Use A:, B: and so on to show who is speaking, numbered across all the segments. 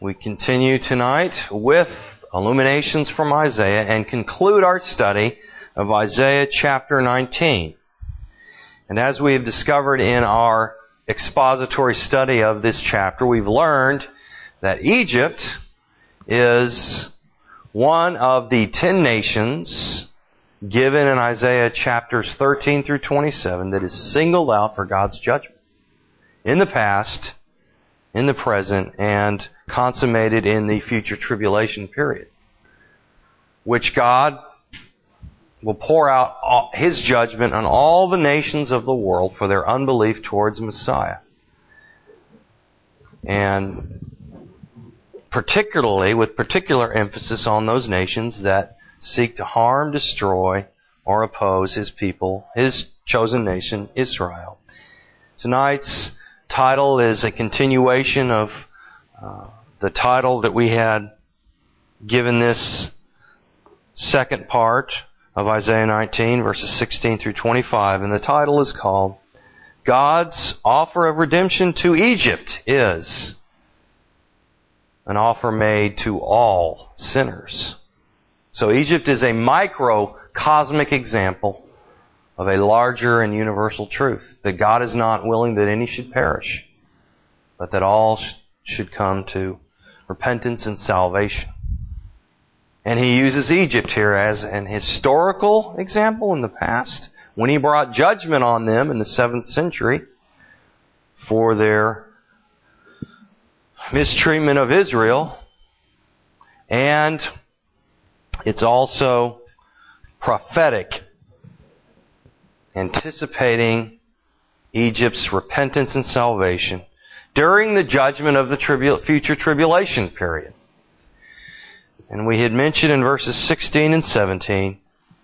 A: We continue tonight with illuminations from Isaiah and conclude our study of Isaiah chapter 19. And as we have discovered in our expository study of this chapter, we've learned that Egypt is one of the 10 nations given in Isaiah chapters 13 through 27 that is singled out for God's judgment in the past, in the present, and consummated in the future tribulation period, which God will pour out His judgment on all the nations of the world for their unbelief towards Messiah. And particularly, with particular emphasis on those nations that seek to harm, destroy, or oppose His people, His chosen nation, Israel. Tonight's title is a continuation of the title that we had given this second part of Isaiah 19, verses 16 through 25. And the title is called, God's Offer of Redemption to Egypt is an offer made to all sinners. So Egypt is a microcosmic example of a larger and universal truth, that God is not willing that any should perish, but that all should come to repentance and salvation. And He uses Egypt here as an historical example in the past, when He brought judgment on them in the 7th century for their mistreatment of Israel. And it's also prophetic, anticipating Egypt's repentance and salvation during the judgment of the future tribulation period. And we had mentioned in verses 16 and 17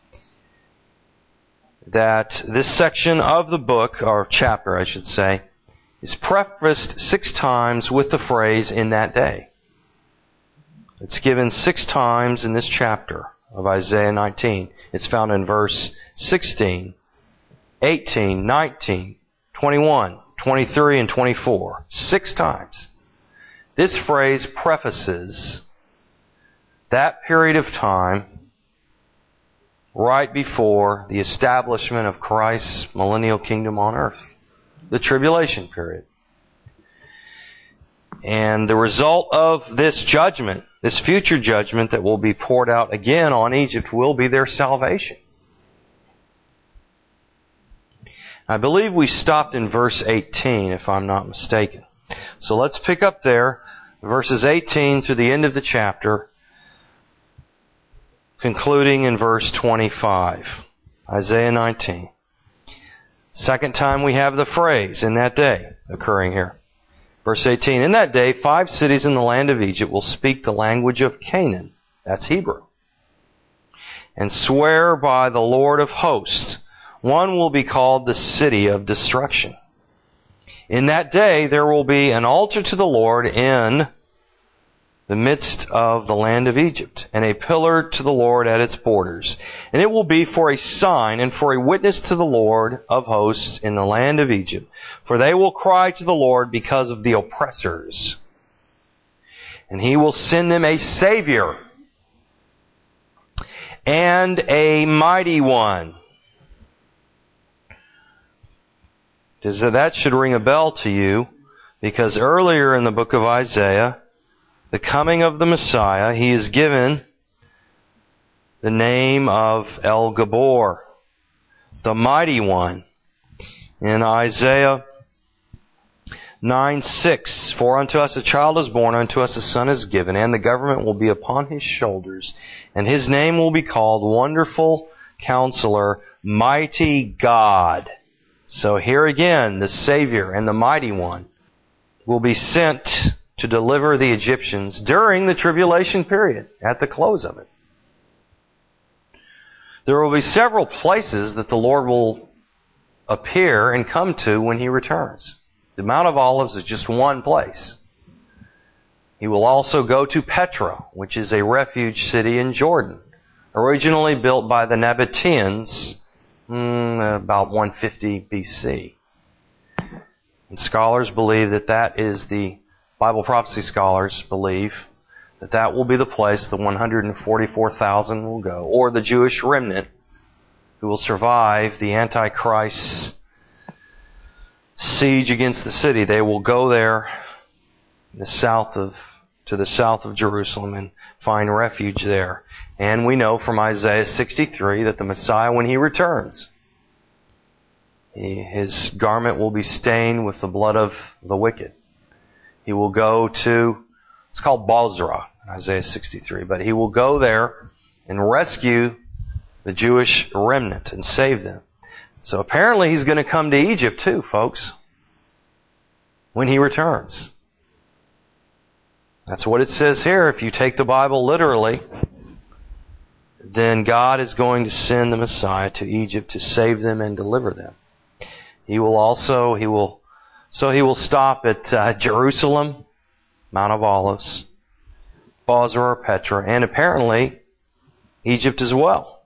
A: that this section of the book, or chapter I should say, is prefaced 6 times with the phrase, in that day. It's given 6 times in this chapter of Isaiah 19. It's found in verse 16, 18, 19, 21, 23, and 24. 6 times. This phrase prefaces that period of time right before the establishment of Christ's millennial kingdom on earth, the tribulation period. And the result of this judgment, this future judgment that will be poured out again on Egypt, will be their salvation. I believe we stopped in verse 18, if I'm not mistaken. So let's pick up there, verses 18 to the end of the chapter, concluding in verse 25. Isaiah 19. Second time we have the phrase, in that day, occurring here. Verse 18, in that day 5 cities in the land of Egypt will speak the language of Canaan, that's Hebrew, and swear by the Lord of hosts. One will be called the city of destruction. In that day there will be an altar to the Lord in the midst of the land of Egypt, and a pillar to the Lord at its borders. And it will be for a sign and for a witness to the Lord of hosts in the land of Egypt. For they will cry to the Lord because of the oppressors. And He will send them a Savior and a mighty one. That should ring a bell to you, because earlier in the book of Isaiah, the coming of the Messiah, He is given the name of El Gabor, the Mighty One. In Isaiah 9:6, for unto us a child is born, unto us a son is given, and the government will be upon His shoulders, and His name will be called Wonderful Counselor, Mighty God. So here again, the Savior and the Mighty One will be sent to deliver the Egyptians during the tribulation period, at the close of it. There will be several places that the Lord will appear and come to when He returns. The Mount of Olives is just one place. He will also go to Petra, which is a refuge city in Jordan, originally built by the Nabateans about 150 BC. And scholars believe that that is the Bible prophecy scholars believe that will be the place the 144,000 will go, or the Jewish remnant who will survive the Antichrist's siege against the city. They will go there to the south of Jerusalem and find refuge there. And we know from Isaiah 63 that the Messiah, when He returns, His garment will be stained with the blood of the wicked. He will go to, it's called Bozrah, Isaiah 63, but He will go there and rescue the Jewish remnant and save them. So apparently He's going to come to Egypt too, folks, when He returns. That's what it says here. If you take the Bible literally, then God is going to send the Messiah to Egypt to save them and deliver them. He will stop at Jerusalem, Mount of Olives, Bozrah or Petra, and apparently Egypt as well.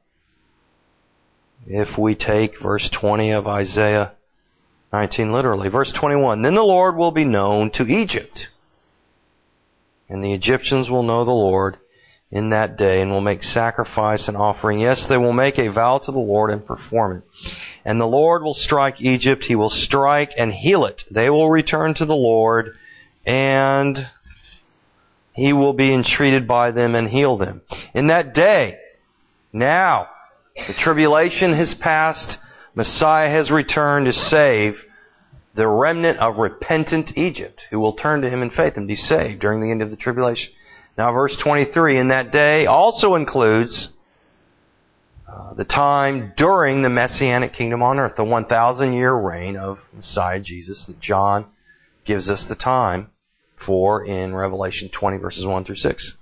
A: If we take verse 20 of Isaiah 19 literally. Verse 21, then the Lord will be known to Egypt, and the Egyptians will know the Lord in that day and will make sacrifice and offering. Yes, they will make a vow to the Lord and perform it. And the Lord will strike Egypt. He will strike and heal it. They will return to the Lord, and He will be entreated by them and heal them. In that day, now, the tribulation has passed. Messiah has returned to save the remnant of repentant Egypt, who will turn to Him in faith and be saved during the end of the tribulation. Now, verse 23, in that day also includes the time during the Messianic kingdom on earth, the 1,000-year reign of Messiah Jesus that John gives us the time for in Revelation 20, verses 1 through 6.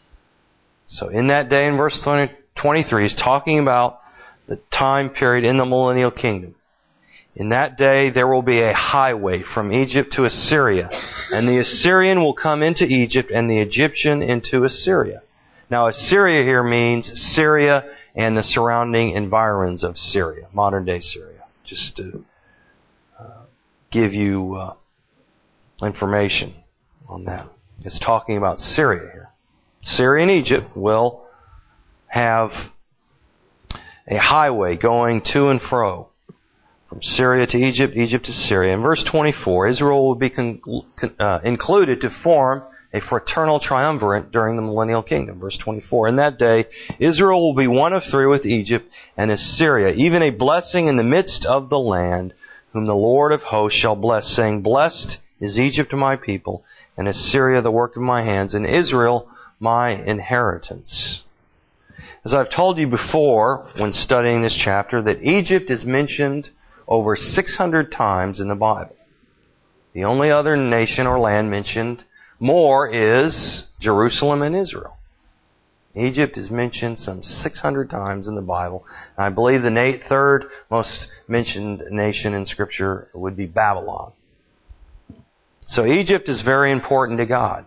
A: So in that day, in verse 23, he's talking about the time period in the millennial kingdom. In that day, there will be a highway from Egypt to Assyria, and the Assyrian will come into Egypt, and the Egyptian into Assyria. Now, Assyria here means Syria and the surrounding environs of Syria, modern-day Syria, just to give you information on that. It's talking about Syria here. Syria and Egypt will have a highway going to and fro from Syria to Egypt, Egypt to Syria. In verse 24, Israel will be included to form a fraternal triumvirate during the millennial kingdom. Verse 24, in that day, Israel will be one of three with Egypt and Assyria, even a blessing in the midst of the land, whom the Lord of hosts shall bless, saying, blessed is Egypt my people, and Assyria the work of my hands, and Israel my inheritance. As I've told you before when studying this chapter, that Egypt is mentioned over 600 times in the Bible. The only other nation or land mentioned more is Jerusalem and Israel. Egypt is mentioned some 600 times in the Bible. And I believe the third most mentioned nation in Scripture would be Babylon. So Egypt is very important to God.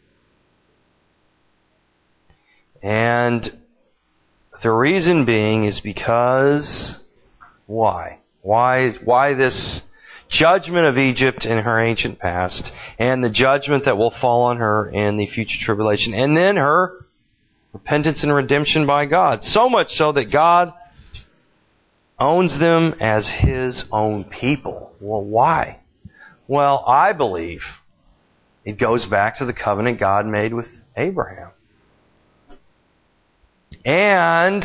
A: And the reason being is because, why? Why this judgment of Egypt in her ancient past, and the judgment that will fall on her in the future tribulation, and then her repentance and redemption by God. So much so that God owns them as His own people. Well, why? Well, I believe it goes back to the covenant God made with Abraham. And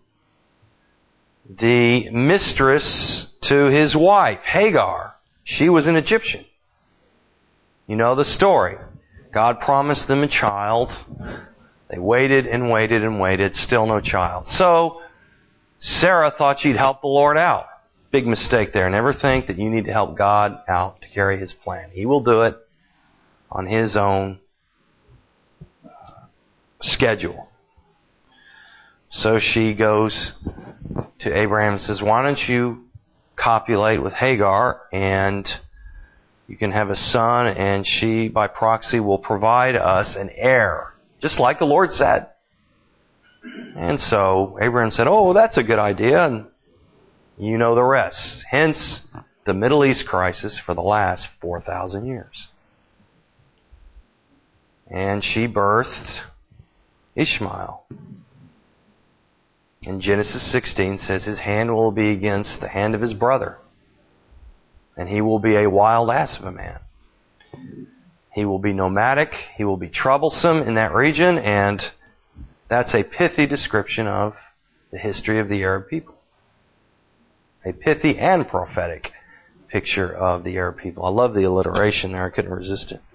A: the mistress to his wife, Hagar, she was an Egyptian. You know the story. God promised them a child. They waited and waited and waited, still no child. So Sarah thought she'd help the Lord out. Big mistake there. Never think that you need to help God out to carry His plan. He will do it on His own schedule. So she goes to Abraham and says, why don't you copulate with Hagar and you can have a son, and she, by proxy, will provide us an heir, just like the Lord said. And so Abraham said, oh, that's a good idea, and you know the rest. Hence, the Middle East crisis for the last 4,000 years. and she birthed Ishmael. And Genesis 16 says his hand will be against the hand of his brother, and he will be a wild ass of a man. He will be nomadic, he will be troublesome in that region, and that's a pithy description of the history of the Arab people. A pithy and prophetic picture of the Arab people. I love the alliteration there, I couldn't resist it.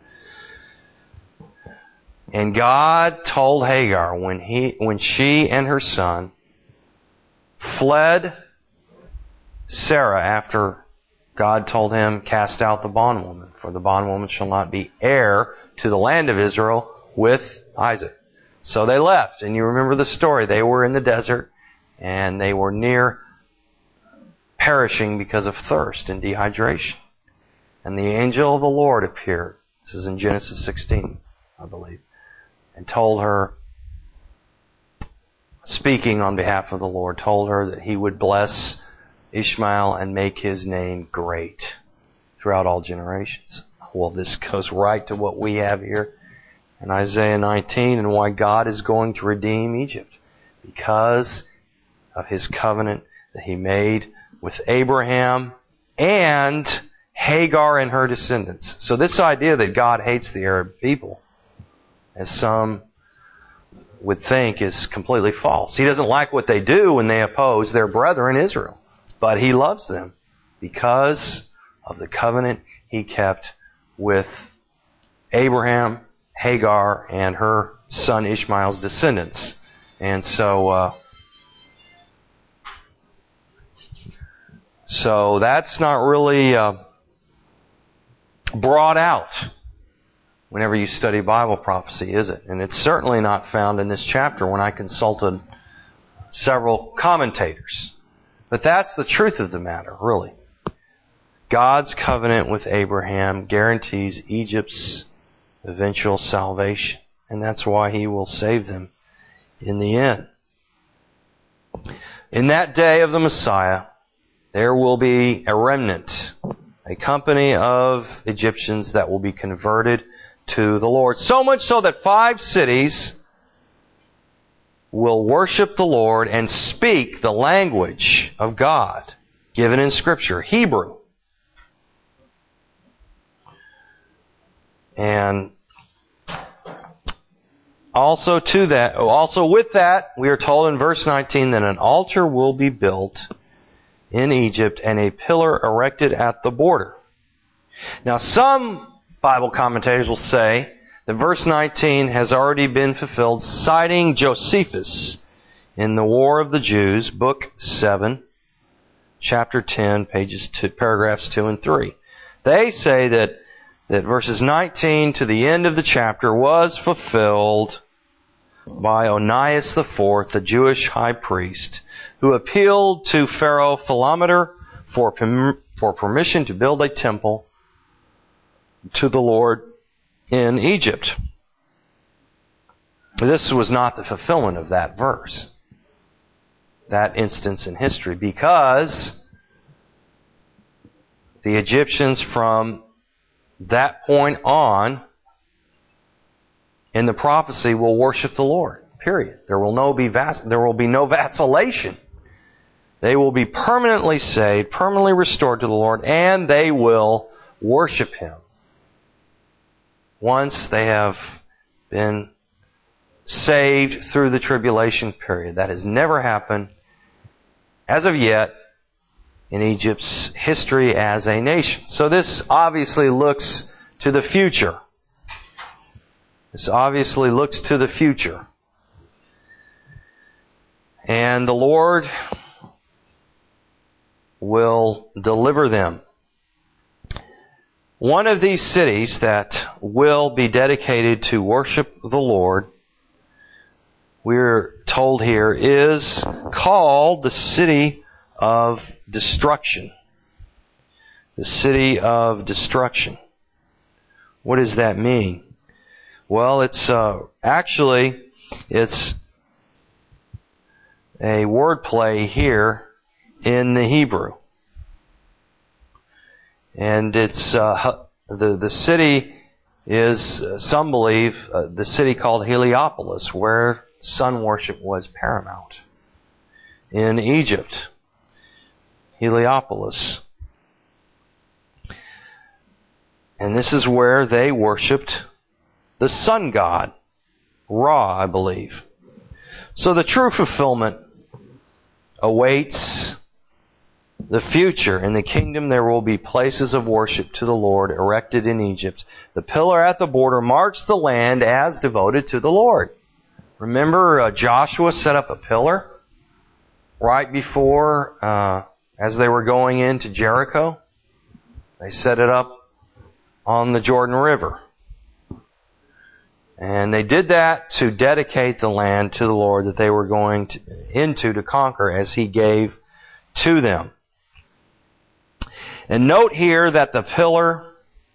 A: And God told Hagar when she and her son fled Sarah after God told him, cast out the bondwoman, for the bondwoman shall not be heir to the land of Israel with Isaac. So they left, and you remember the story. They were in the desert, and they were near perishing because of thirst and dehydration. And the angel of the Lord appeared, this is in Genesis 16, I believe, and told her, speaking on behalf of the Lord, told her that he would bless Ishmael and make his name great throughout all generations. Well, this goes right to what we have here in Isaiah 19 and why God is going to redeem Egypt. Because of his covenant that he made with Abraham and Hagar and her descendants. So this idea that God hates the Arab people, as some would think, is completely false. He doesn't like what they do when they oppose their brethren Israel. But he loves them because of the covenant he kept with Abraham, Hagar, and her son Ishmael's descendants. And so that's not really brought out whenever you study Bible prophecy, is it? And it's certainly not found in this chapter when I consulted several commentators. But that's the truth of the matter, really. God's covenant with Abraham guarantees Egypt's eventual salvation. And that's why he will save them in the end. In that day of the Messiah, there will be a remnant, a company of Egyptians that will be converted to the Lord. So much so that 5 cities will worship the Lord and speak the language of God given in Scripture, Hebrew. And also with that, we are told in verse 19 that an altar will be built in Egypt and a pillar erected at the border. Now, some Bible commentators will say that verse 19 has already been fulfilled, citing Josephus in the War of the Jews, book 7, chapter 10, paragraphs 2 and 3. They say that verses 19 to the end of the chapter was fulfilled by Onias IV, the Jewish high priest, who appealed to Pharaoh Philometor for permission to build a temple to the Lord in Egypt. This was not the fulfillment of that verse, that instance in history, because the Egyptians from that point on in the prophecy will worship the Lord. Period. There will be no vacillation. They will be permanently saved, permanently restored to the Lord, and they will worship Him once they have been saved through the tribulation period. That has never happened as of yet in Egypt's history as a nation. So this obviously looks to the future. This obviously looks to the future. And the Lord will deliver them. One of these cities that will be dedicated to worship the Lord, we're told here, is called the City of Destruction. The City of Destruction. What does that mean? Well, it's a wordplay here in the Hebrew. And it's the city is, some believe, the city called Heliopolis, where sun worship was paramount. In Egypt, Heliopolis. And this is where they worshipped the sun god, Ra, I believe. So the true fulfillment awaits the future. In the kingdom there will be places of worship to the Lord erected in Egypt. The pillar at the border marks the land as devoted to the Lord. Remember Joshua set up a pillar right before, as they were going into Jericho? They set it up on the Jordan River. And they did that to dedicate the land to the Lord that they were going into to conquer as He gave to them. And note here that the pillar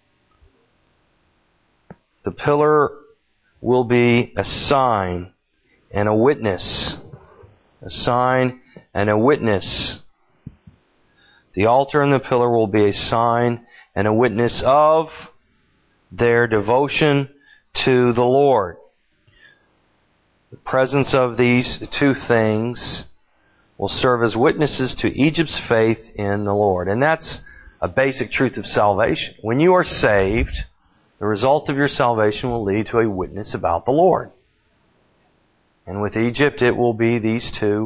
A: will be a sign and a witness. A sign and a witness. The altar and the pillar will be a sign and a witness of their devotion to the Lord. The presence of these two things will serve as witnesses to Egypt's faith in the Lord. And that's a basic truth of salvation. When you are saved, the result of your salvation will lead to a witness about the Lord. And with Egypt, it will be these two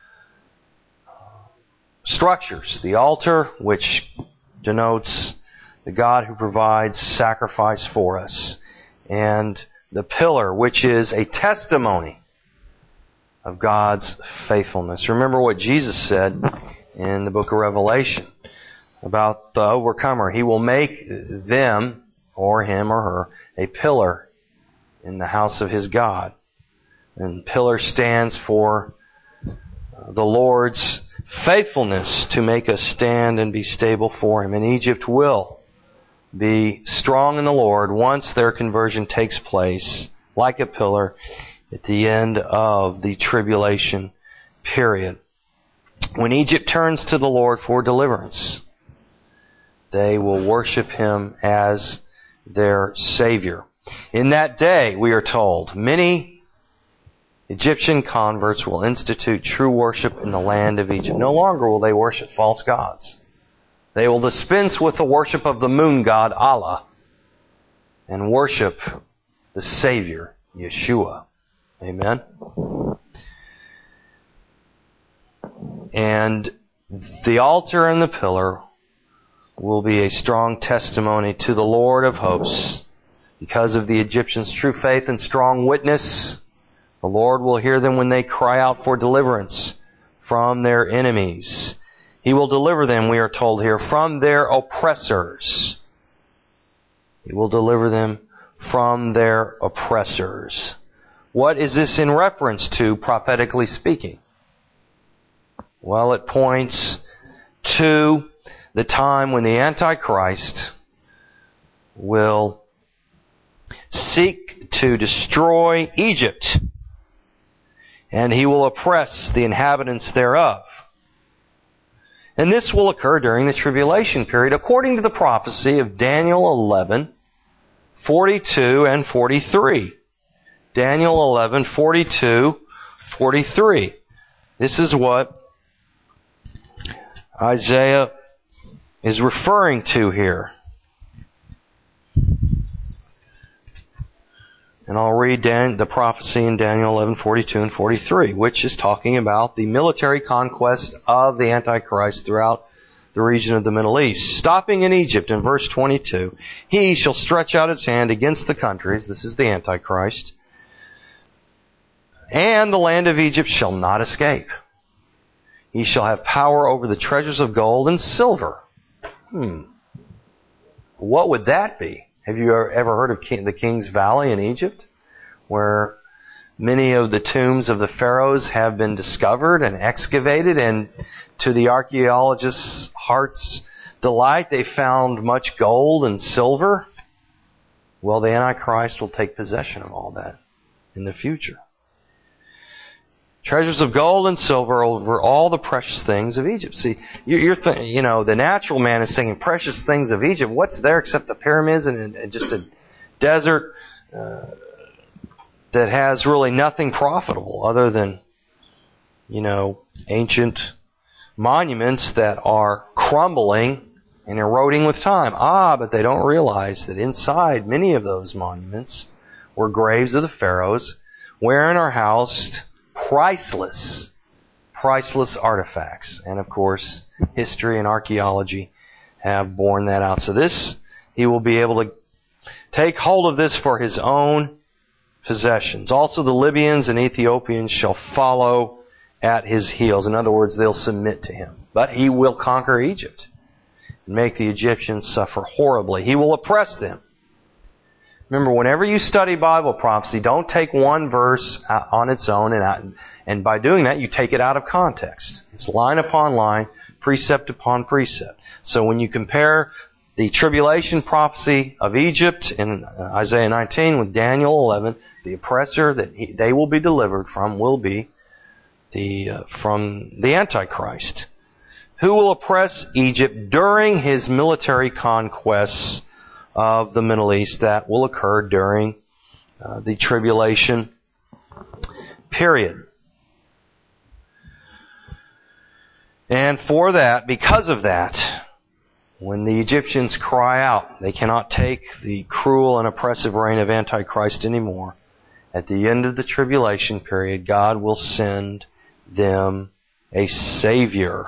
A: structures. The altar, which denotes the God who provides sacrifice for us. And the pillar, which is a testimony of God's faithfulness. Remember what Jesus said in the book of Revelation about the overcomer. He will make them, or him or her, a pillar in the house of his God. And pillar stands for the Lord's faithfulness to make us stand and be stable for Him. And Egypt will be strong in the Lord once their conversion takes place, like a pillar, at the end of the tribulation period. When Egypt turns to the Lord for deliverance, they will worship Him as their Savior. In that day, we are told, many Egyptian converts will institute true worship in the land of Egypt. No longer will they worship false gods. They will dispense with the worship of the moon god Allah and worship the Savior, Yeshua. Amen? And the altar and the pillar will be a strong testimony to the Lord of hosts. Because of the Egyptians' true faith and strong witness, the Lord will hear them when they cry out for deliverance from their enemies. He will deliver them, we are told here, from their oppressors. He will deliver them from their oppressors. What is this in reference to, prophetically speaking? Well, it points to the time when the Antichrist will seek to destroy Egypt, and he will oppress the inhabitants thereof. And this will occur during the tribulation period, according to the prophecy of Daniel 11, 42 and 43. Daniel 11, 42, 43. This is what Isaiah is referring to here. And I'll read the prophecy in Daniel 11, 42 and 43, which is talking about the military conquest of the Antichrist throughout the region of the Middle East. Stopping in Egypt in verse 22, he shall stretch out his hand against the countries, this is the Antichrist, and the land of Egypt shall not escape. He shall have power over the treasures of gold and silver. What would that be? Have you ever heard of the King's Valley in Egypt, where many of the tombs of the pharaohs have been discovered and excavated, and to the archaeologists' heart's delight, they found much gold and silver? Well, the Antichrist will take possession of all that in the future. Treasures of gold and silver over all the precious things of Egypt. See, the natural man is saying precious things of Egypt. What's there except the pyramids and just a desert that has really nothing profitable other than, ancient monuments that are crumbling and eroding with time. But they don't realize that inside many of those monuments were graves of the pharaohs, wherein are housed priceless artifacts. And of course, history and archaeology have borne that out. So he will be able to take hold of this for his own possessions. Also the Libyans and Ethiopians shall follow at his heels. In other words, they'll submit to him. But he will conquer Egypt and make the Egyptians suffer horribly. He will oppress them. Remember, whenever you study Bible prophecy, don't take one verse on its own, and by doing that, you take it out of context. It's line upon line, precept upon precept. So when you compare the tribulation prophecy of Egypt in Isaiah 19 with Daniel 11, the oppressor that they will be delivered from will be from the Antichrist, who will oppress Egypt during his military conquests of the Middle East that will occur during the tribulation period. And for that, because of that, when the Egyptians cry out, they cannot take the cruel and oppressive reign of Antichrist anymore. At the end of the tribulation period, God will send them a Savior.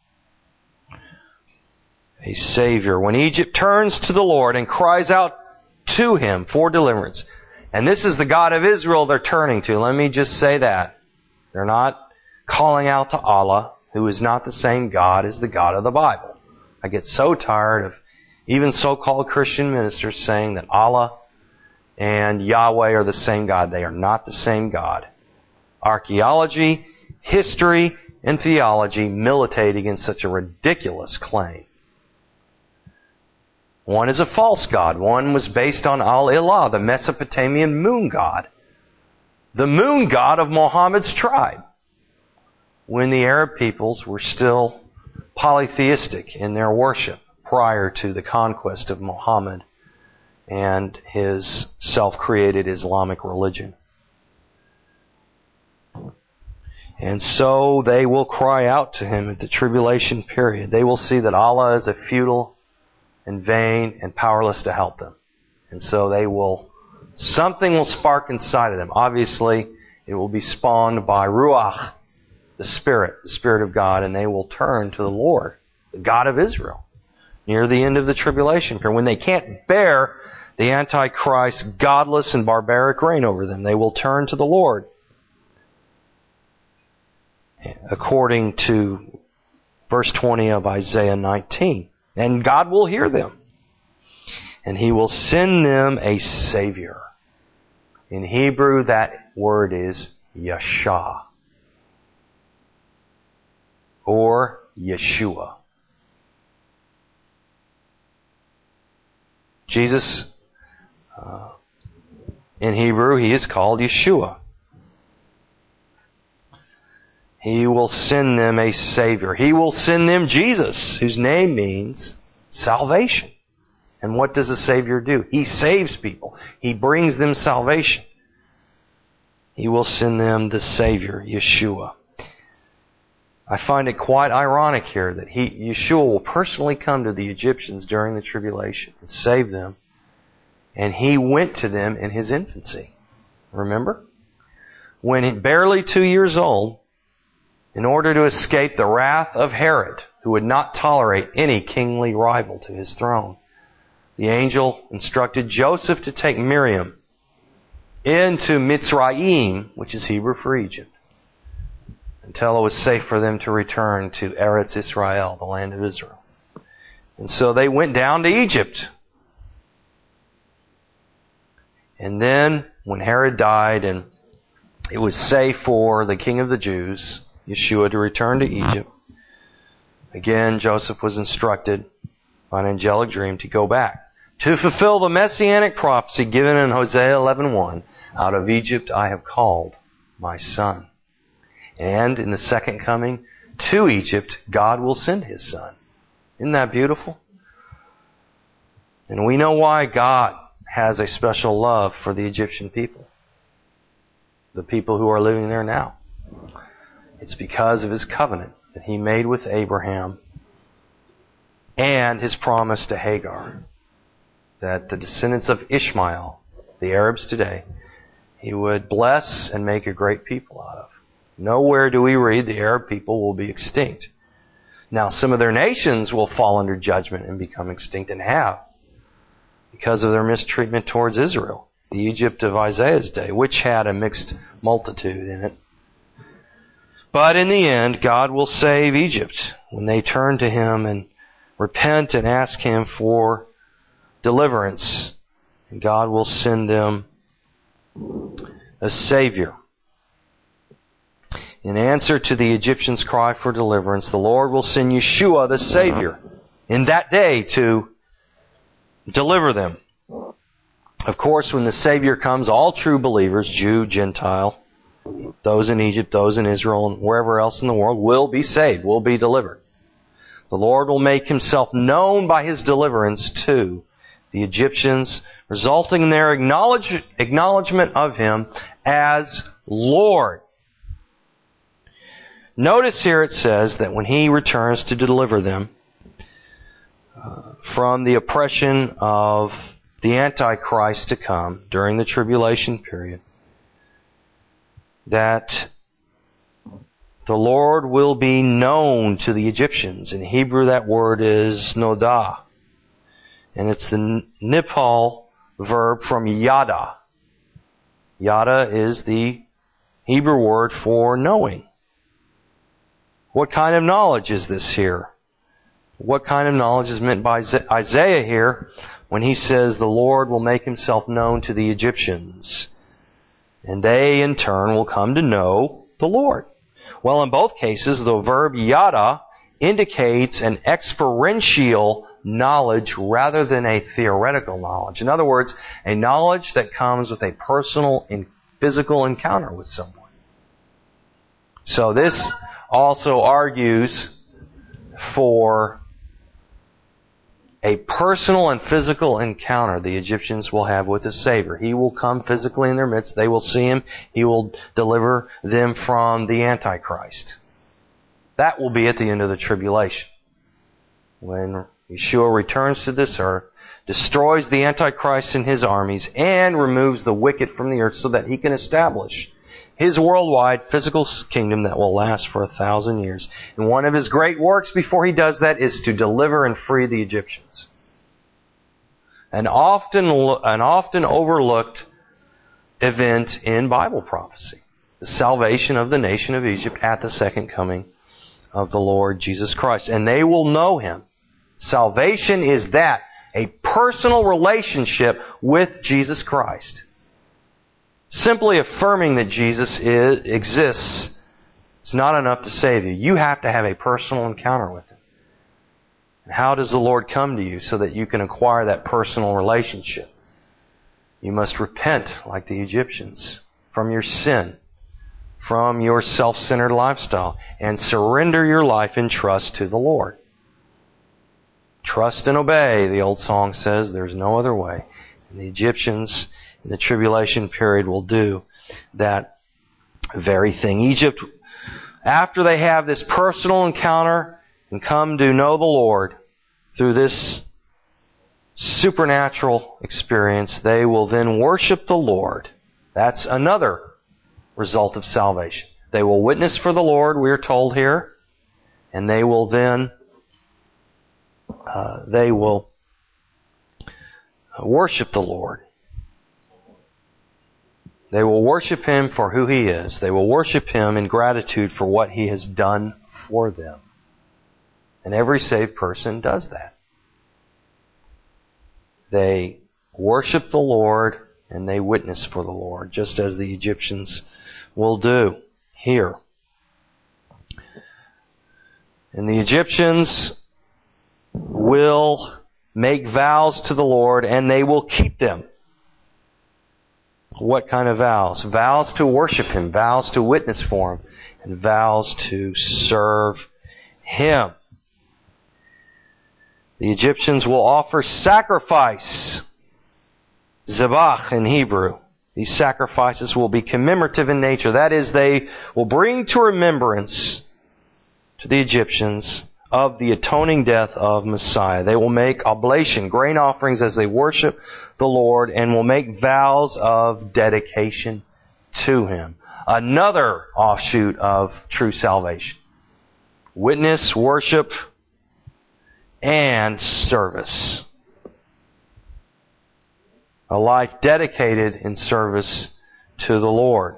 A: A Savior. When Egypt turns to the Lord and cries out to Him for deliverance, and this is the God of Israel they're turning to. Let me just say that. They're not calling out to Allah, who is not the same God as the God of the Bible. I get so tired of even so-called Christian ministers saying that Allah and Yahweh are the same God. They are not the same God. Archaeology, history, and theology militate against such a ridiculous claim. One is a false god. One was based on Al-Ilah, the Mesopotamian moon god. The moon god of Muhammad's tribe. When the Arab peoples were still polytheistic in their worship prior to the conquest of Muhammad and his self-created Islamic religion. And so they will cry out to Him at the tribulation period. They will see that Allah is a futile and vain and powerless to help them. And so something will spark inside of them. Obviously, it will be spawned by Ruach, the Spirit of God, and they will turn to the Lord, the God of Israel, near the end of the tribulation period. When they can't bear the Antichrist's godless and barbaric reign over them, they will turn to the Lord, according to verse 20 of Isaiah 19. And God will hear them. And He will send them a Savior. In Hebrew, that word is Yashah, or Yeshua. Jesus, in Hebrew, He is called Yeshua. He will send them a Savior. He will send them Jesus, whose name means salvation. And what does a Savior do? He saves people. He brings them salvation. He will send them the Savior, Yeshua. I find it quite ironic here that Yeshua will personally come to the Egyptians during the tribulation and save them. And He went to them in His infancy. Remember? When barely 2 years old, in order to escape the wrath of Herod, who would not tolerate any kingly rival to his throne, the angel instructed Joseph to take Miriam into Mitzrayim, which is Hebrew for Egypt, until it was safe for them to return to Eretz Israel, the land of Israel. And so they went down to Egypt. And then, when Herod died and it was safe for the King of the Jews, Yeshua, to return to Egypt, again Joseph was instructed by an angelic dream to go back to fulfill the messianic prophecy given in Hosea 11:1. Out of Egypt I have called my son. And in the second coming to Egypt, God will send His Son. Isn't that beautiful? And we know why God has a special love for the Egyptian people, the people who are living there now. It's because of His covenant that He made with Abraham and His promise to Hagar that the descendants of Ishmael, the Arabs today, He would bless and make a great people out of. Nowhere do we read the Arab people will be extinct. Now, some of their nations will fall under judgment and become extinct, and have, because of their mistreatment towards Israel, the Egypt of Isaiah's day, which had a mixed multitude in it. But in the end, God will save Egypt when they turn to Him and repent and ask Him for deliverance. And God will send them a Savior. In answer to the Egyptians' cry for deliverance, the Lord will send Yeshua, the Savior, in that day to deliver them. Of course, when the Savior comes, all true believers, Jew, Gentile, those in Egypt, those in Israel, and wherever else in the world, will be saved, will be delivered. The Lord will make Himself known by His deliverance to the Egyptians, resulting in their acknowledgement of Him as Lord. Notice here it says that when He returns to deliver them from the oppression of the Antichrist to come during the tribulation period, that the Lord will be known to the Egyptians. In Hebrew that word is nodah. And it's the nipal verb from yada. Yada is the Hebrew word for knowing. What kind of knowledge is this here? What kind of knowledge is meant by Isaiah here when he says the Lord will make Himself known to the Egyptians, and they in turn will come to know the Lord? Well, in both cases, the verb yada indicates an experiential knowledge rather than a theoretical knowledge. In other words, a knowledge that comes with a personal and physical encounter with someone. So this also argues for a personal and physical encounter the Egyptians will have with the Savior. He will come physically in their midst. They will see Him. He will deliver them from the Antichrist. That will be at the end of the tribulation, when Yeshua returns to this earth, destroys the Antichrist and his armies, and removes the wicked from the earth so that He can establish His worldwide physical kingdom that will last for 1,000 years. And one of His great works before He does that is to deliver and free the Egyptians. An often overlooked event in Bible prophecy. The salvation of the nation of Egypt at the second coming of the Lord Jesus Christ. And they will know Him. Salvation is that, a personal relationship with Jesus Christ. Simply affirming that Jesus exists is not enough to save you. You have to have a personal encounter with Him. And how does the Lord come to you so that you can acquire that personal relationship? You must repent, like the Egyptians, from your sin, from your self-centered lifestyle, and surrender your life in trust to the Lord. Trust and obey, the old song says. There's no other way. And the Egyptians in the tribulation period will do that very thing. Egypt, after they have this personal encounter and come to know the Lord through this supernatural experience, they will then worship the Lord. That's another result of salvation. They will witness for the Lord, we are told here, and they will then worship the Lord. They will worship Him for who He is. They will worship Him in gratitude for what He has done for them. And every saved person does that. They worship the Lord and they witness for the Lord, just as the Egyptians will do here. And the Egyptians will make vows to the Lord and they will keep them. What kind of vows? Vows to worship Him, vows to witness for Him, and vows to serve Him. The Egyptians will offer sacrifice Zabach in Hebrew. These sacrifices will be commemorative in nature. That is, they will bring to remembrance to the Egyptians of the atoning death of Messiah. They will make oblation, grain offerings as they worship the Lord, and will make vows of dedication to Him. Another offshoot of true salvation. Witness, worship, and service. A life dedicated in service to the Lord.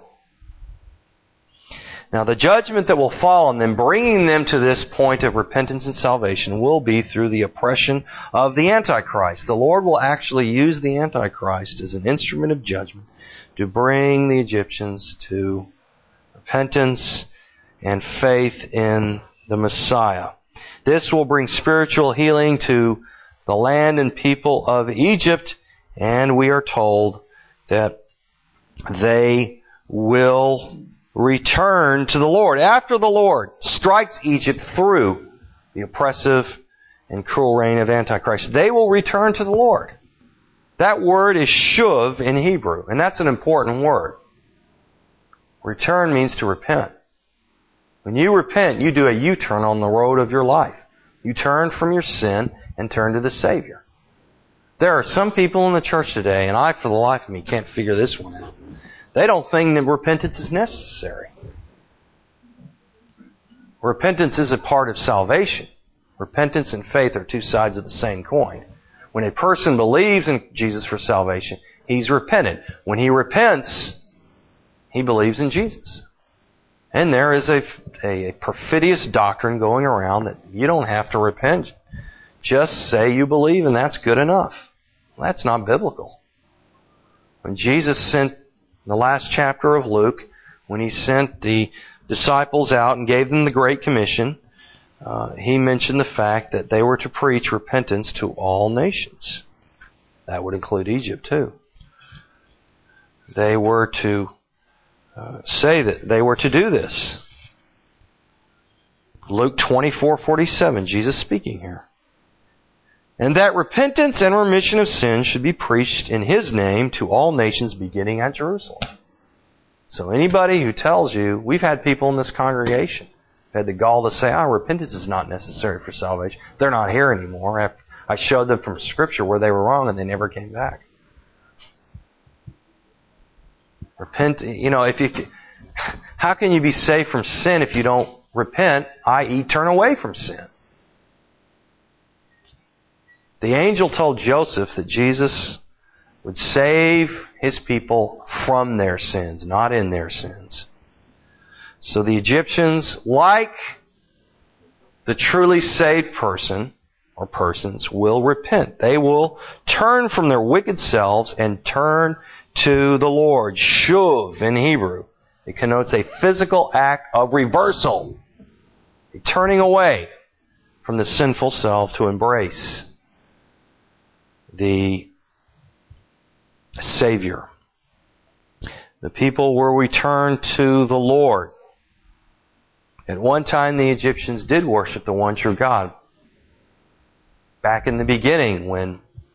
A: Now, the judgment that will fall on them, bringing them to this point of repentance and salvation, will be through the oppression of the Antichrist. The Lord will actually use the Antichrist as an instrument of judgment to bring the Egyptians to repentance and faith in the Messiah. This will bring spiritual healing to the land and people of Egypt, and we are told that they will return to the Lord. After the Lord strikes Egypt through the oppressive and cruel reign of Antichrist, they will return to the Lord. That word is shuv in Hebrew, and that's an important word. Return means to repent. When you repent, you do a U-turn on the road of your life. You turn from your sin and turn to the Savior. There are some people in the church today, and I, for the life of me, can't figure this one out. They don't think that repentance is necessary. Repentance is a part of salvation. Repentance and faith are two sides of the same coin. When a person believes in Jesus for salvation, he's repented. When he repents, he believes in Jesus. And there is a perfidious doctrine going around that you don't have to repent. Just say you believe and that's good enough. Well, that's not biblical. When Jesus sent, in the last chapter of Luke, when He sent the disciples out and gave them the Great Commission, He mentioned the fact that they were to preach repentance to all nations. That would include Egypt too. They were to say that they were to do this. Luke 24:47, Jesus speaking here. And that repentance and remission of sins should be preached in His name to all nations beginning at Jerusalem. So anybody who tells you, we've had people in this congregation who had the gall to say, repentance is not necessary for salvation. They're not here anymore. After I showed them from Scripture where they were wrong and they never came back. Repent, how can you be saved from sin if you don't repent, i.e. turn away from sin? The angel told Joseph that Jesus would save His people from their sins, not in their sins. So the Egyptians, like the truly saved person or persons, will repent. They will turn from their wicked selves and turn to the Lord. Shuv in Hebrew. It connotes a physical act of reversal. A turning away from the sinful self to embrace the Savior. The people will return to the Lord. At one time, the Egyptians did worship the one true God. Back in the beginning, when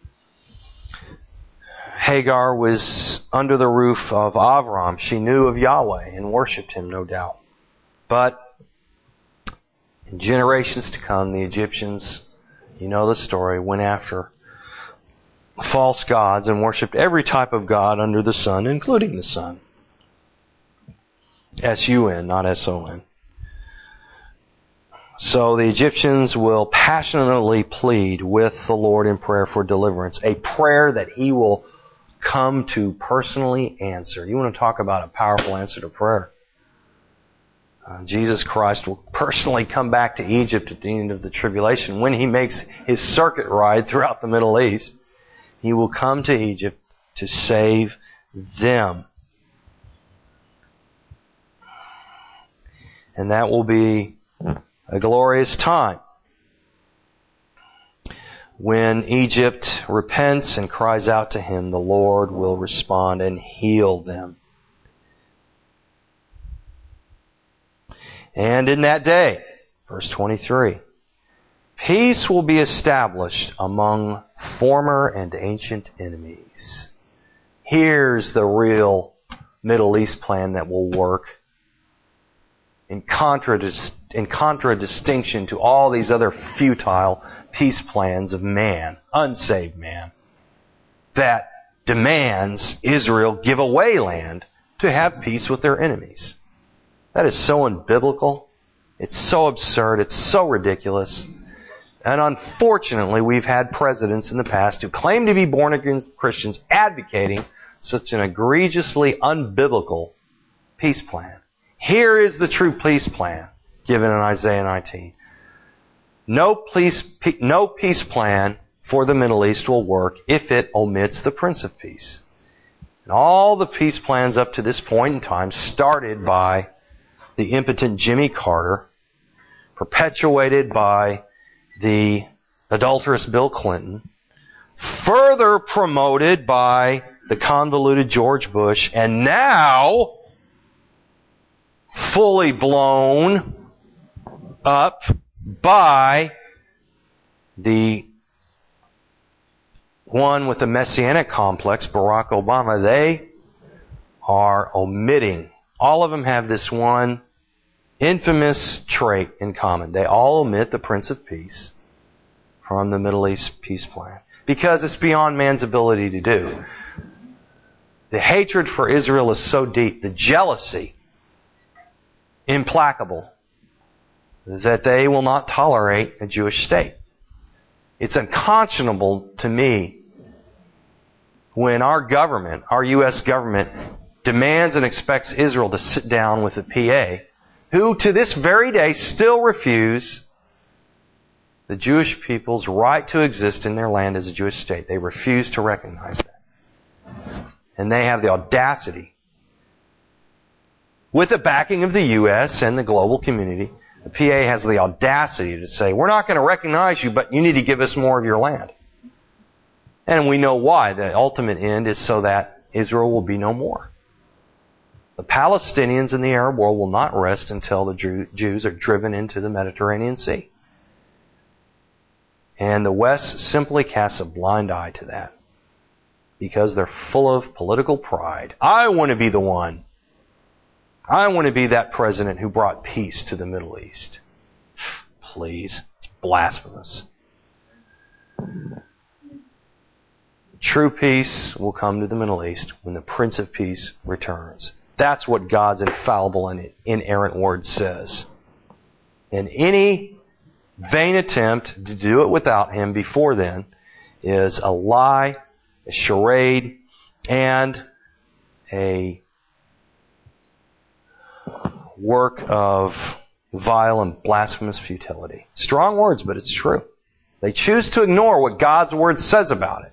A: Hagar was under the roof of Avram, she knew of Yahweh and worshipped Him, no doubt. But in generations to come, the Egyptians, you know the story, went after false gods and worshipped every type of god under the sun, including the sun. S-U-N, not S-O-N. So the Egyptians will passionately plead with the Lord in prayer for deliverance, a prayer that He will come to personally answer. You want to talk about a powerful answer to prayer? Jesus Christ will personally come back to Egypt at the end of the tribulation. When He makes His circuit ride throughout the Middle East, He will come to Egypt to save them. And that will be a glorious time. When Egypt repents and cries out to Him, the Lord will respond and heal them. And in that day, verse 23, peace will be established among former and ancient enemies. Here's the real Middle East plan that will work in contradistinction to all these other futile peace plans of man, unsaved man, that demands Israel give away land to have peace with their enemies. That is so unbiblical. It's so absurd. It's so ridiculous. And unfortunately, we've had presidents in the past who claim to be born-again Christians advocating such an egregiously unbiblical peace plan. Here is the true peace plan given in Isaiah 19. No peace plan for the Middle East will work if it omits the Prince of Peace. And all the peace plans up to this point in time started by the impotent Jimmy Carter, perpetuated by the adulterous Bill Clinton, further promoted by the convoluted George Bush, and now fully blown up by the one with the messianic complex, Barack Obama. They are omitting. All of them have this one infamous trait in common. They all omit the Prince of Peace from the Middle East peace plan because it's beyond man's ability to do. The hatred for Israel is so deep, the jealousy implacable, that they will not tolerate a Jewish state. It's unconscionable to me when our government, our U.S. government, demands and expects Israel to sit down with the PA, who to this very day still refuse the Jewish people's right to exist in their land as a Jewish state. They refuse to recognize that. And they have the audacity, with the backing of the U.S. and the global community, the PA has the audacity to say, we're not going to recognize you, but you need to give us more of your land. And we know why. The ultimate end is so that Israel will be no more. The Palestinians in the Arab world will not rest until the Jews are driven into the Mediterranean Sea. And the West simply casts a blind eye to that because they're full of political pride. I want to be the one. I want to be that president who brought peace to the Middle East. Please. It's blasphemous. True peace will come to the Middle East when the Prince of Peace returns. That's what God's infallible and inerrant word says. And any vain attempt to do it without Him before then is a lie, a charade, and a work of vile and blasphemous futility. Strong words, but it's true. They choose to ignore what God's Word says about it.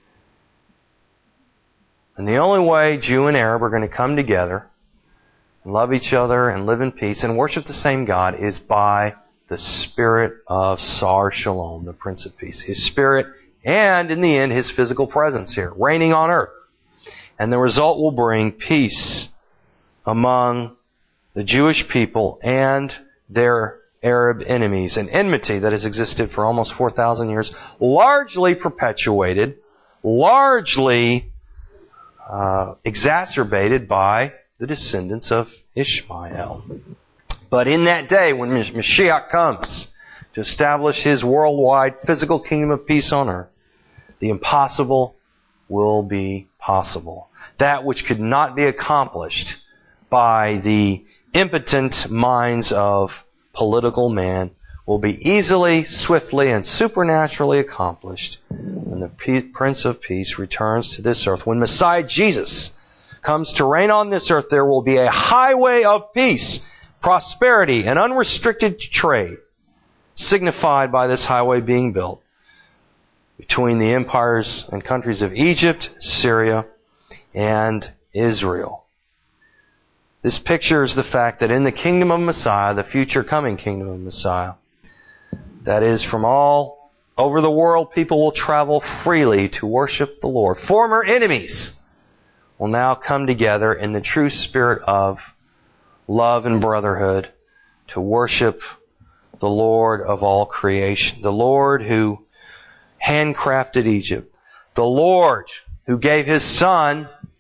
A: And the only way Jew and Arab are going to come together and love each other and live in peace and worship the same God is by the Spirit of Sar Shalom, the Prince of Peace. His Spirit and, in the end, His physical presence here, reigning on earth. And the result will bring peace among the Jewish people and their Arab enemies, an enmity that has existed for almost 4,000 years, largely perpetuated, largely exacerbated by the descendants of Ishmael. But in that day, when Mashiach comes to establish His worldwide physical kingdom of peace on earth, the impossible will be possible. That which could not be accomplished by the impotent minds of political man will be easily, swiftly, and supernaturally accomplished when the Prince of Peace returns to this earth. When Messiah Jesus comes to reign on this earth, there will be a highway of peace, prosperity, and unrestricted trade, signified by this highway being built between the empires and countries of Egypt, Syria, and Israel. This pictures the fact that in the kingdom of Messiah, the future coming kingdom of Messiah, that is, from all over the world, people will travel freely to worship the Lord. Former enemies will now come together in the true spirit of love and brotherhood to worship the Lord of all creation. The Lord who handcrafted Egypt. The Lord who gave His Son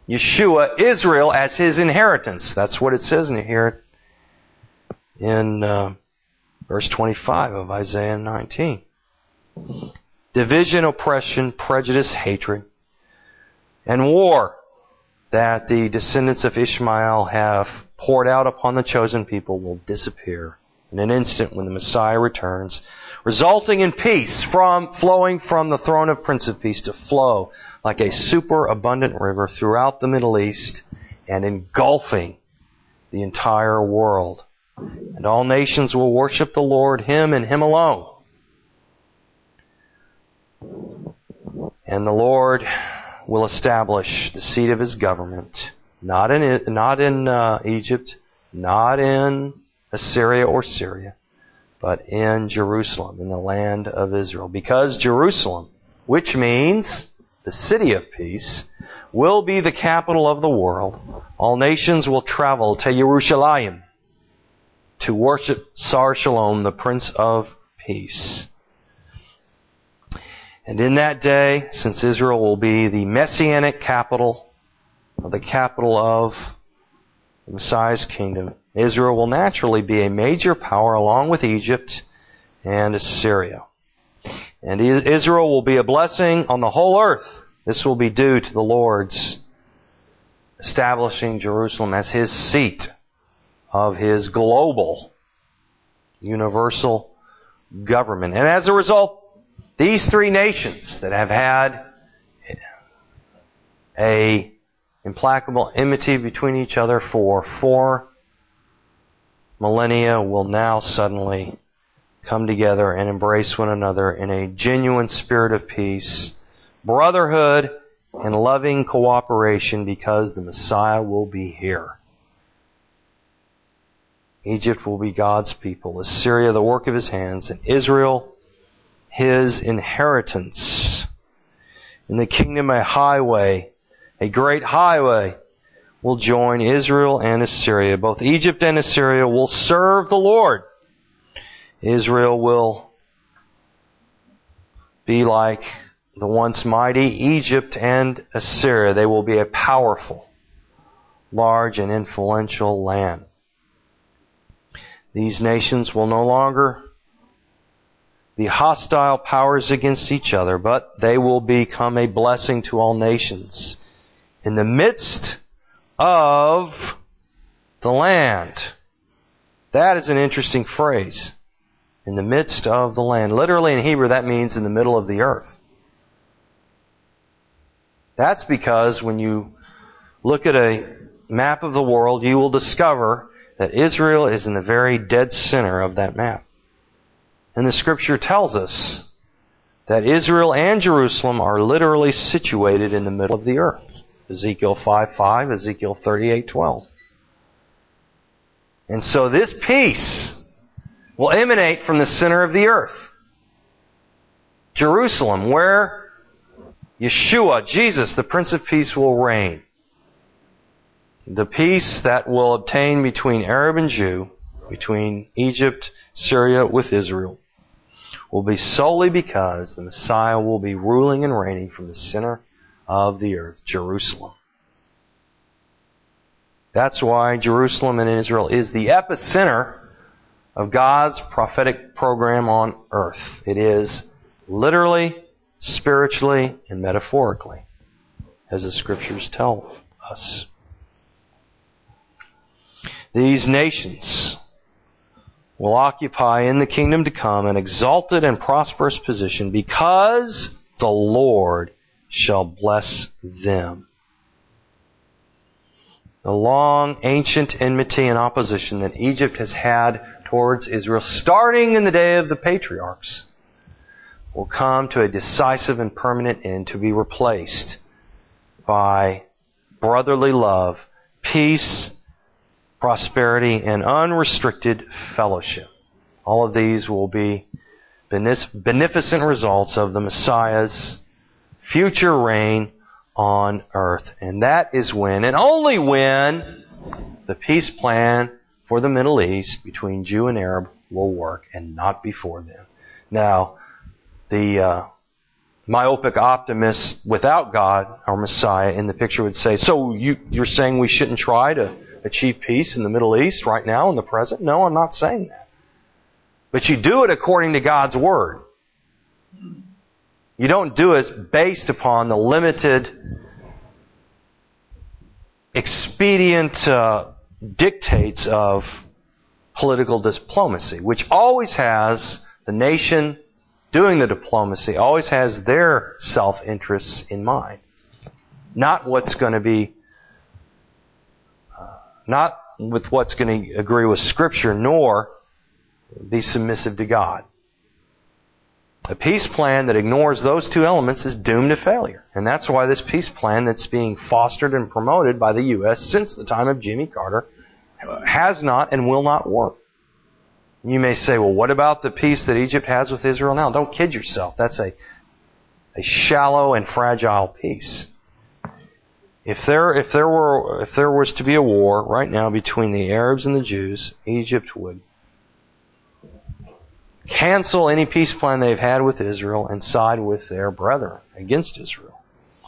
A: Yeshua, Israel, as His inheritance. That's what it says in here in verse 25 of Isaiah 19. Division, oppression, prejudice, hatred, and war that the descendants of Ishmael have poured out upon the chosen people will disappear in an instant when the Messiah returns, resulting in peace flowing from the throne of Prince of Peace to flow like a superabundant river throughout the Middle East and engulfing the entire world. And all nations will worship the Lord, Him and Him alone. And the Lord will establish the seat of His government, not in Egypt, not in Assyria or Syria, but in Jerusalem, in the land of Israel. Because Jerusalem, which means the city of peace, will be the capital of the world. All nations will travel to Jerusalem to worship Sar Shalom, the Prince of Peace. And in that day, since Israel will be the messianic capital, or the capital of the Messiah's kingdom, Israel will naturally be a major power along with Egypt and Assyria. And Israel will be a blessing on the whole earth. This will be due to the Lord's establishing Jerusalem as His seat of His global, universal government. And as a result, these three nations that have had a implacable enmity between each other for 4 millennia will now suddenly come together and embrace one another in a genuine spirit of peace, brotherhood, and loving cooperation because the Messiah will be here. Egypt will be God's people, Assyria the work of His hands, and Israel His inheritance. In the kingdom a highway, a great highway, will join Israel and Assyria. Both Egypt and Assyria will serve the Lord. Israel will be like the once mighty Egypt and Assyria. They will be a powerful, large, and influential land. These nations will no longer be hostile powers against each other, but they will become a blessing to all nations. In the midst of the land. That is an interesting phrase. In the midst of the land. Literally in Hebrew, that means in the middle of the earth. That's because when you look at a map of the world, you will discover that Israel is in the very dead center of that map. And the Scripture tells us that Israel and Jerusalem are literally situated in the middle of the earth. Ezekiel 5:5, Ezekiel 38:12. And so this peace will emanate from the center of the earth. Jerusalem, where Yeshua, Jesus, the Prince of Peace, will reign. The peace that will obtain between Arab and Jew, between Egypt, Syria with Israel, will be solely because the Messiah will be ruling and reigning from the center of the earth, Jerusalem. That's why Jerusalem and Israel is the epicenter of God's prophetic program on earth. It is literally, spiritually, and metaphorically, as the Scriptures tell us. These nations will occupy in the kingdom to come an exalted and prosperous position because the Lord shall bless them. The long, ancient enmity and opposition that Egypt has had towards Israel, starting in the day of the patriarchs, will come to a decisive and permanent end to be replaced by brotherly love, peace, prosperity, and unrestricted fellowship. All of these will be beneficent results of the Messiah's future reign on earth. And that is when, and only when, the peace plan for the Middle East between Jew and Arab will work, and not before then. Now, the myopic optimists without God, our Messiah, in the picture would say, so you're saying we shouldn't try to achieve peace in the Middle East right now in the present? No, I'm not saying that. But you do it according to God's Word. You don't do it based upon the limited, expedient dictates of political diplomacy, which always has the nation doing the diplomacy, always has their self-interests in mind. Not what's going to be, not with what's going to agree with Scripture, nor be submissive to God. A peace plan that ignores those two elements is doomed to failure. And that's why this peace plan that's being fostered and promoted by the U.S. since the time of Jimmy Carter has not and will not work. You may say, well, what about the peace that Egypt has with Israel now? Don't kid yourself. That's a shallow and fragile peace. If there was to be a war right now between the Arabs and the Jews, Egypt would cancel any peace plan they've had with Israel and side with their brethren against Israel.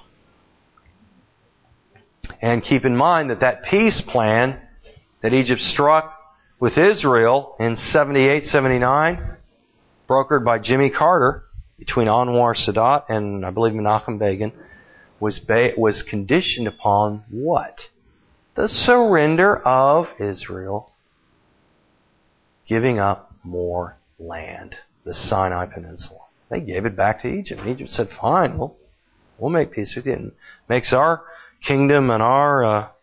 A: And keep in mind that peace plan that Egypt struck with Israel in 78, 79, brokered by Jimmy Carter between Anwar Sadat and I believe Menachem Begin, was conditioned upon what? The surrender of Israel, giving up more land, the Sinai Peninsula. They gave it back to Egypt. And Egypt said, fine, we'll make peace with you. And makes our kingdom and our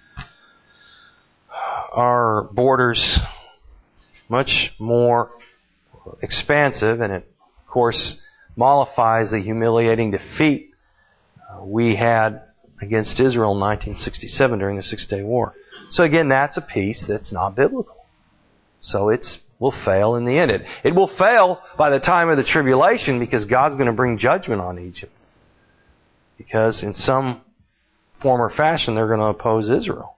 A: borders much more expansive, and it, of course, mollifies the humiliating defeat we had against Israel in 1967 during the Six-Day War. So again, that's a peace that's not biblical. So it will fail in the end. It will fail by the time of the tribulation because God's going to bring judgment on Egypt. Because in some form or fashion, they're going to oppose Israel.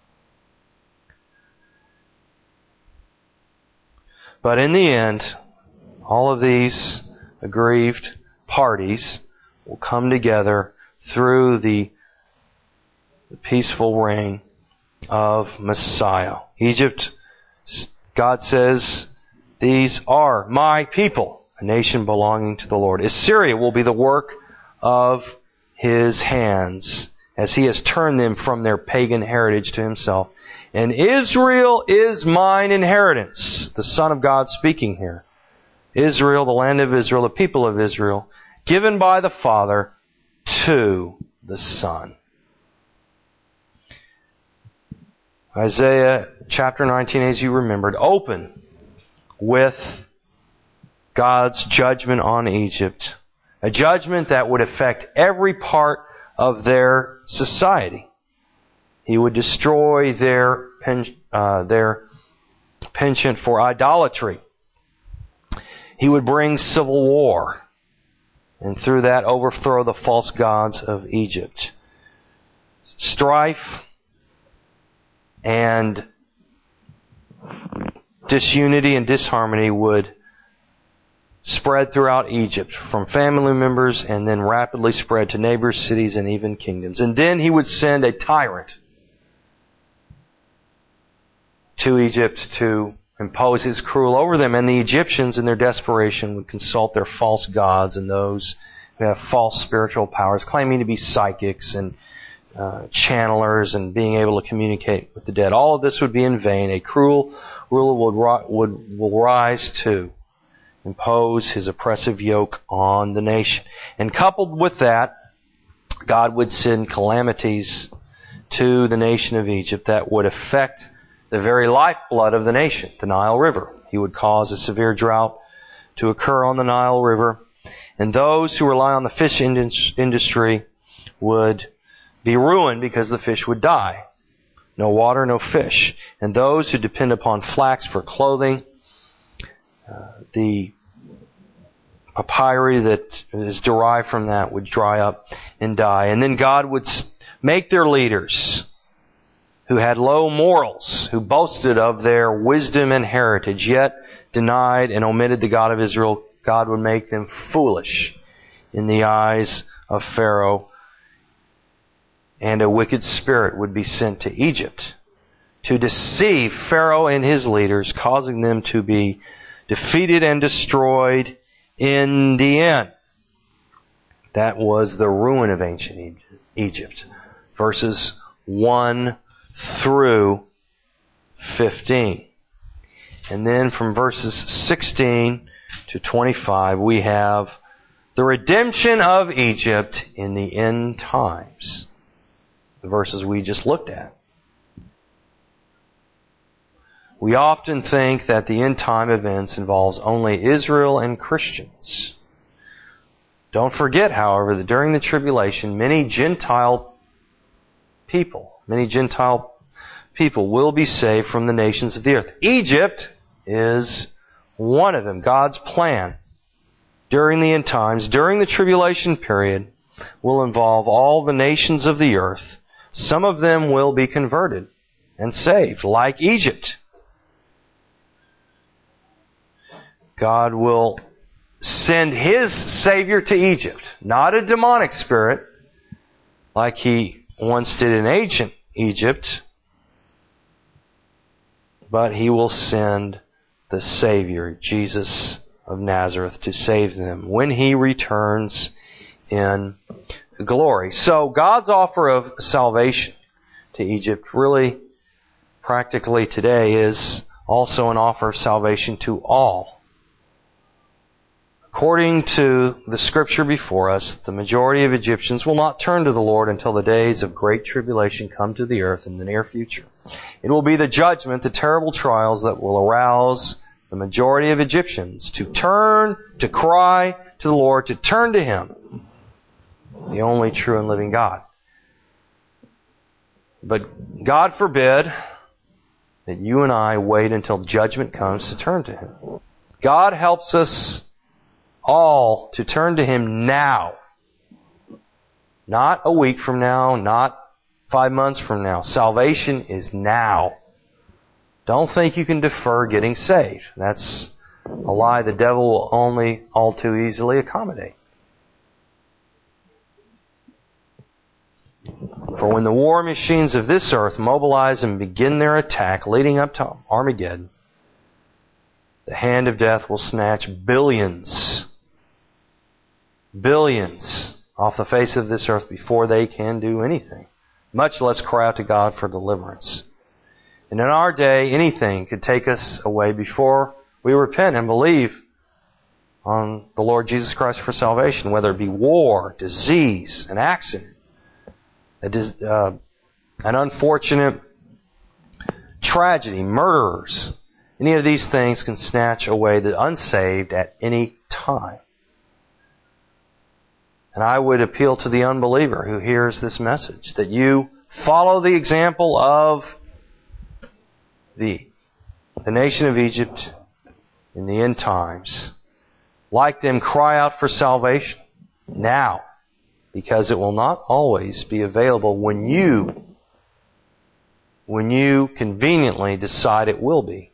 A: But in the end, all of these aggrieved parties will come together through the peaceful reign of Messiah. Egypt, God says, these are my people, a nation belonging to the Lord. Assyria will be the work of His hands, as He has turned them from their pagan heritage to Himself. And Israel is mine inheritance. The Son of God speaking here. Israel, the land of Israel, the people of Israel, given by the Father to the Son. Isaiah chapter 19, as you remembered, opened with God's judgment on Egypt. A judgment that would affect every part of their society. He would destroy their penchant for idolatry. He would bring civil war, and through that overthrow the false gods of Egypt. Strife and disunity and disharmony would spread throughout Egypt from family members and then rapidly spread to neighbors, cities, and even kingdoms. And then He would send a tyrant to Egypt to impose His rule over them. And the Egyptians, in their desperation, would consult their false gods and those who have false spiritual powers, claiming to be psychics and channelers and being able to communicate with the dead. All of this would be in vain. A cruel ruler will rise to impose his oppressive yoke on the nation. And coupled with that, God would send calamities to the nation of Egypt that would affect the very lifeblood of the nation, the Nile River. He would cause a severe drought to occur on the Nile River, and those who rely on the fish industry would be ruined because the fish would die. No water, no fish. And those who depend upon flax for clothing, the papyri that is derived from that would dry up and die. And then God would make their leaders who had low morals, who boasted of their wisdom and heritage, yet denied and omitted the God of Israel. God would make them foolish in the eyes of Pharaoh, and a wicked spirit would be sent to Egypt to deceive Pharaoh and his leaders, causing them to be defeated and destroyed in the end. That was the ruin of ancient Egypt. Verses 1 through 15. And then from verses 16 to 25, we have the redemption of Egypt in the end times. The verses we just looked at. We often think that the end time events involves only Israel and Christians. Don't forget, however, that during the tribulation, many Gentile people will be saved from the nations of the earth. Egypt is one of them. God's plan during the end times, during the tribulation period, will involve all the nations of the earth. Some of them will be converted and saved, like Egypt. God will send His Savior to Egypt. Not a demonic spirit, like He once did in ancient Egypt, but He will send the Savior, Jesus of Nazareth, to save them when He returns in glory. So God's offer of salvation to Egypt really practically today is also an offer of salvation to all. According to the scripture before us, the majority of Egyptians will not turn to the Lord until the days of great tribulation come to the earth in the near future. It will be the judgment, the terrible trials that will arouse the majority of Egyptians to turn, to cry to the Lord, to turn to Him, the only true and living God. But God forbid that you and I wait until judgment comes to turn to Him. God helps us all to turn to Him now. Not a week from now, not 5 months from now. Salvation is now. Don't think you can defer getting saved. That's a lie the devil will only all too easily accommodate. For when the war machines of this earth mobilize and begin their attack leading up to Armageddon, the hand of death will snatch billions off the face of this earth before they can do anything, much less cry out to God for deliverance. And in our day, anything could take us away before we repent and believe on the Lord Jesus Christ for salvation, whether it be war, disease, an accident, an unfortunate tragedy, murderers. Any of these things can snatch away the unsaved at any time. And I would appeal to the unbeliever who hears this message, that you follow the example of the nation of Egypt in the end times. Like them, cry out for salvation now, because it will not always be available when you conveniently decide it will be.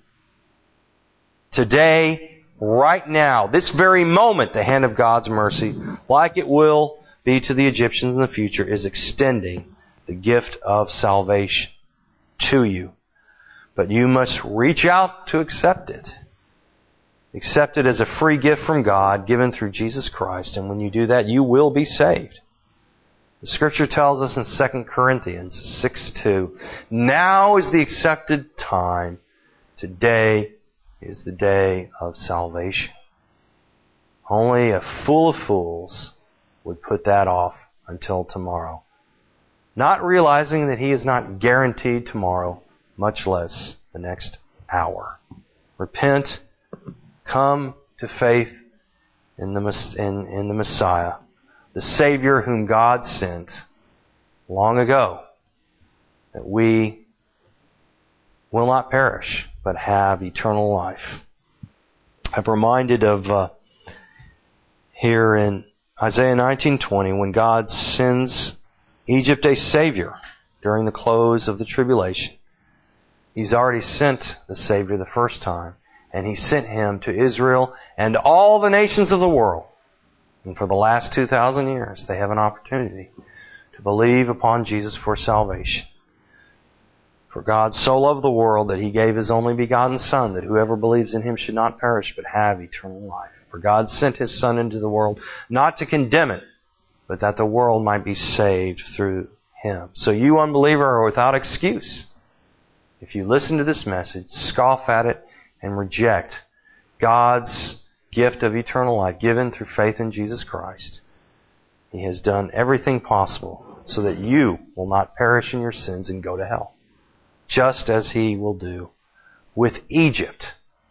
A: Today, right now, this very moment, the hand of God's mercy, like it will be to the Egyptians in the future, is extending the gift of salvation to you. But you must reach out to accept it. Accept it as a free gift from God given through Jesus Christ. And when you do that, you will be saved. The Scripture tells us in 2 Corinthians 6:2, now is the accepted time. Today is the day of salvation. Only a fool of fools would put that off until tomorrow, not realizing that he is not guaranteed tomorrow, much less the next hour. Repent, come to faith in the Messiah, the Savior whom God sent long ago, that we will not perish, but have eternal life. I'm reminded of here in Isaiah 19:20, when God sends Egypt a Savior during the close of the tribulation. He's already sent the Savior the first time, and He sent Him to Israel and all the nations of the world And for the last 2,000 years, they have an opportunity to believe upon Jesus for salvation. For God so loved the world that He gave His only begotten Son, that whoever believes in Him should not perish but have eternal life. For God sent His Son into the world not to condemn it, but that the world might be saved through Him. So you, unbeliever, are without excuse. If you listen to this message, scoff at it, and reject God's gift of eternal life given through faith in Jesus Christ, He has done everything possible so that you will not perish in your sins and go to hell. Just as He will do with Egypt.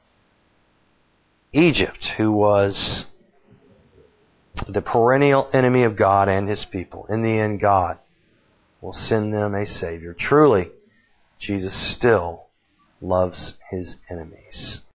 A: Egypt, who was the perennial enemy of God and His people. In the end, God will send them a Savior. Truly, Jesus still loves His enemies.